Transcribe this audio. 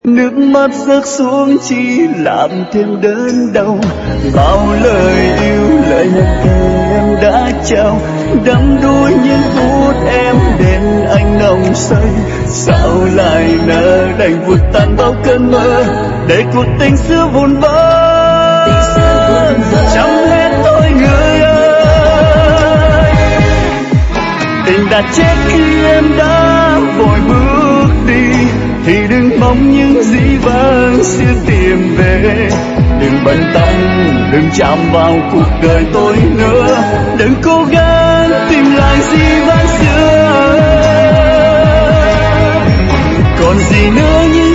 Nước mắt rớt xuống chỉ làm thêm đớn đau. Bao lời yêu lời nhắc em đã trao, đắm đuối những phút em đến anh nồng say. Sao lại nỡ đành vụt tan bao cơn mơ, để cuộc tình xưa vụn vỡ. Chăm hết tôi người ơi, tình đã chết khi em đã vội bước đi. Thì đừng mong những dĩ vãng xưa tìm về, đừng bận tâm, đừng chạm vào cuộc đời tôi nữa, đừng cố gắng tìm lại dĩ vãng xưa. Còn gì nữa như